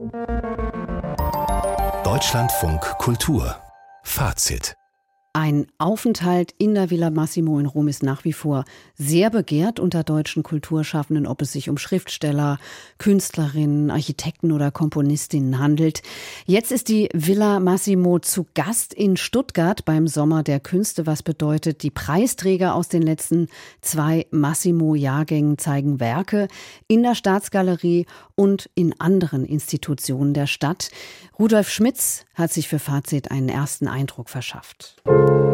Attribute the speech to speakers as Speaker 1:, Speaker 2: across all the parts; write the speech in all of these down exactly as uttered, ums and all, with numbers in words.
Speaker 1: Deutschlandfunk Kultur Fazit.
Speaker 2: Ein Aufenthalt in der Villa Massimo in Rom ist nach wie vor sehr begehrt unter deutschen Kulturschaffenden, ob es sich um Schriftsteller, Künstlerinnen, Architekten oder Komponistinnen handelt. Jetzt ist die Villa Massimo zu Gast in Stuttgart beim Sommer der Künste, was bedeutet, die Preisträger aus den letzten zwei Massimo-Jahrgängen zeigen Werke in der Staatsgalerie und in anderen Institutionen der Stadt. Rudolf Schmitz hat sich für Fazit einen ersten Eindruck verschafft.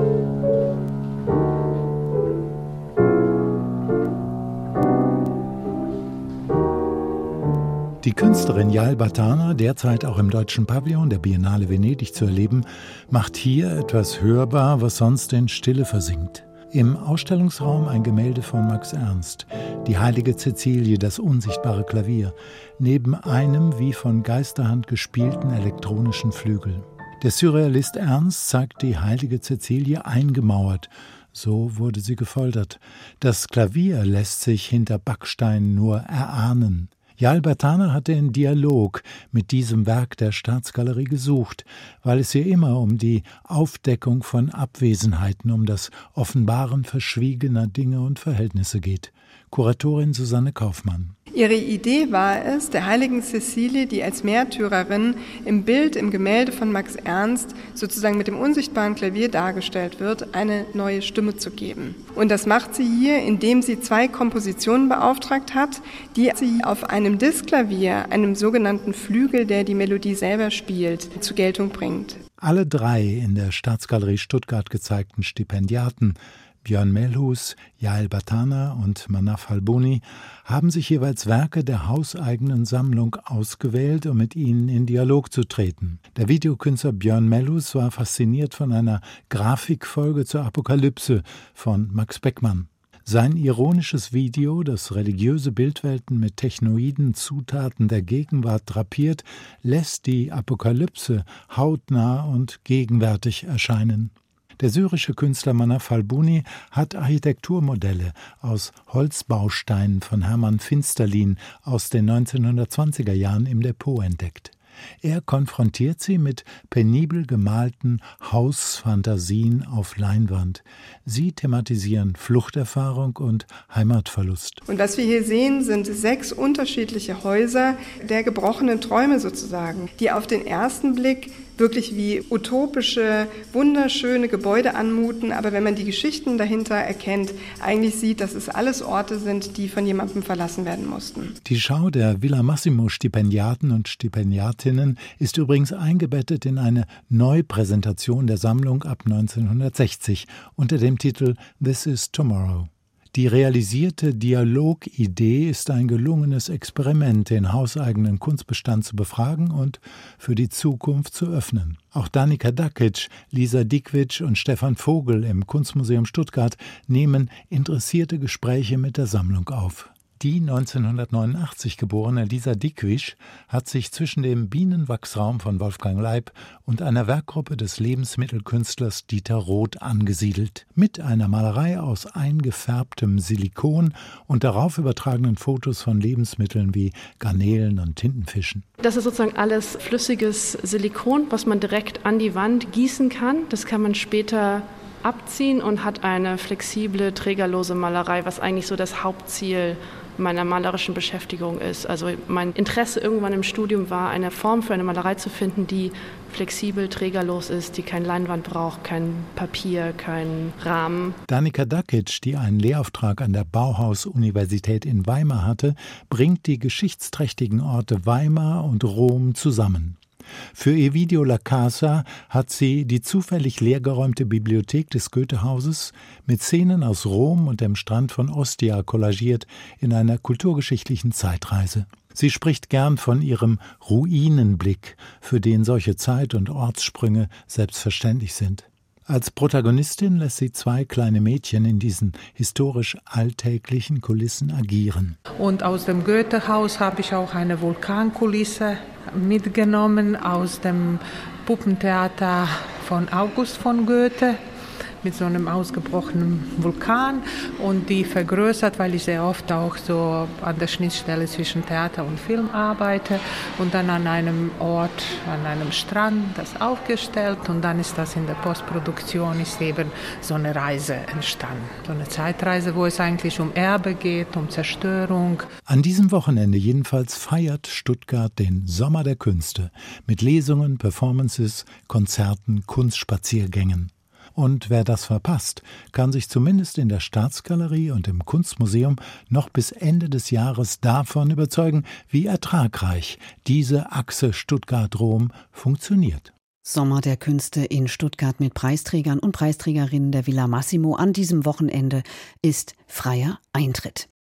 Speaker 3: Die Künstlerin Yael Battana, derzeit auch im Deutschen Pavillon der Biennale Venedig zu erleben, macht hier etwas hörbar, was sonst in Stille versinkt. Im Ausstellungsraum ein Gemälde von Max Ernst, die heilige Cäcilie, das unsichtbare Klavier, neben einem wie von Geisterhand gespielten elektronischen Flügel. Der Surrealist Ernst zeigt die heilige Cäcilie eingemauert. So wurde sie gefoltert. Das Klavier lässt sich hinter Backsteinen nur erahnen. Yael Battana hatte den Dialog mit diesem Werk der Staatsgalerie gesucht, weil es ihr immer um die Aufdeckung von Abwesenheiten, um das Offenbaren verschwiegener Dinge und Verhältnisse geht. Kuratorin Susanne Kaufmann.
Speaker 4: Ihre Idee war es, der heiligen Cäcilie, die als Märtyrerin im Bild, im Gemälde von Max Ernst sozusagen mit dem unsichtbaren Klavier dargestellt wird, eine neue Stimme zu geben. Und das macht sie hier, indem sie zwei Kompositionen beauftragt hat, die sie auf einem Diskklavier, einem sogenannten Flügel, der die Melodie selber spielt, zur Geltung bringt.
Speaker 3: Alle drei in der Staatsgalerie Stuttgart gezeigten Stipendiaten, Björn Melhus, Yael Battana und Manaf Halboni, haben sich jeweils Werke der hauseigenen Sammlung ausgewählt, um mit ihnen in Dialog zu treten. Der Videokünstler Björn Melhus war fasziniert von einer Grafikfolge zur Apokalypse von Max Beckmann. Sein ironisches Video, das religiöse Bildwelten mit technoiden Zutaten der Gegenwart drapiert, lässt die Apokalypse hautnah und gegenwärtig erscheinen. Der syrische Künstler Manaf Halboni hat Architekturmodelle aus Holzbausteinen von Hermann Finsterlin aus den neunzehnhundertzwanziger Jahren im Depot entdeckt. Er konfrontiert sie mit penibel gemalten Hausfantasien auf Leinwand. Sie thematisieren Fluchterfahrung und Heimatverlust.
Speaker 4: Und was wir hier sehen, sind sechs unterschiedliche Häuser der gebrochenen Träume sozusagen, die auf den ersten Blick wirklich wie utopische, wunderschöne Gebäude anmuten, aber wenn man die Geschichten dahinter erkennt, eigentlich sieht, dass es alles Orte sind, die von jemandem verlassen werden mussten.
Speaker 3: Die Schau der Villa Massimo Stipendiaten und Stipendiatinnen ist übrigens eingebettet in eine Neupräsentation der Sammlung ab neunzehnhundertsechzig unter dem Titel This is Tomorrow. Die realisierte Dialogidee ist ein gelungenes Experiment, den hauseigenen Kunstbestand zu befragen und für die Zukunft zu öffnen. Auch Danica Dakic, Lisa Dickwitsch und Stefan Vogel im Kunstmuseum Stuttgart nehmen interessierte Gespräche mit der Sammlung auf. Die neunzehnhundertneunundachtzig geborene Lisa Dickwitsch hat sich zwischen dem Bienenwachsraum von Wolfgang Leib und einer Werkgruppe des Lebensmittelkünstlers Dieter Roth angesiedelt. Mit einer Malerei aus eingefärbtem Silikon und darauf übertragenen Fotos von Lebensmitteln wie Garnelen und Tintenfischen.
Speaker 5: Das ist sozusagen alles flüssiges Silikon, was man direkt an die Wand gießen kann. Das kann man später abziehen und hat eine flexible, trägerlose Malerei, was eigentlich so das Hauptziel meiner malerischen Beschäftigung ist. Also mein Interesse irgendwann im Studium war, eine Form für eine Malerei zu finden, die flexibel, trägerlos ist, die kein Leinwand braucht, kein Papier, kein Rahmen.
Speaker 3: Danica Dakic, die einen Lehrauftrag an der Bauhaus-Universität in Weimar hatte, bringt die geschichtsträchtigen Orte Weimar und Rom zusammen. Für ihr Video La Casa hat sie die zufällig leergeräumte Bibliothek des Goethehauses mit Szenen aus Rom und dem Strand von Ostia kollagiert in einer kulturgeschichtlichen Zeitreise. Sie spricht gern von ihrem Ruinenblick, für den solche Zeit- und Ortssprünge selbstverständlich sind. Als Protagonistin lässt sie zwei kleine Mädchen in diesen historisch alltäglichen Kulissen agieren.
Speaker 6: Und aus dem Goethehaus habe ich auch eine Vulkankulisse mitgenommen, aus dem Puppentheater von August von Goethe. mit so einem ausgebrochenen Vulkan und die vergrößert, weil ich sehr oft auch so an der Schnittstelle zwischen Theater und Film arbeite und dann an einem Ort, an einem Strand das aufgestellt und dann ist das in der Postproduktion, ist eben so eine Reise entstanden. So eine Zeitreise, wo es eigentlich um Erbe geht, um Zerstörung.
Speaker 3: An diesem Wochenende jedenfalls feiert Stuttgart den Sommer der Künste mit Lesungen, Performances, Konzerten, Kunstspaziergängen. Und wer das verpasst, kann sich zumindest in der Staatsgalerie und im Kunstmuseum noch bis Ende des Jahres davon überzeugen, wie ertragreich diese Achse Stuttgart-Rom funktioniert.
Speaker 2: Sommer der Künste in Stuttgart mit Preisträgern und Preisträgerinnen der Villa Massimo an diesem Wochenende ist freier Eintritt.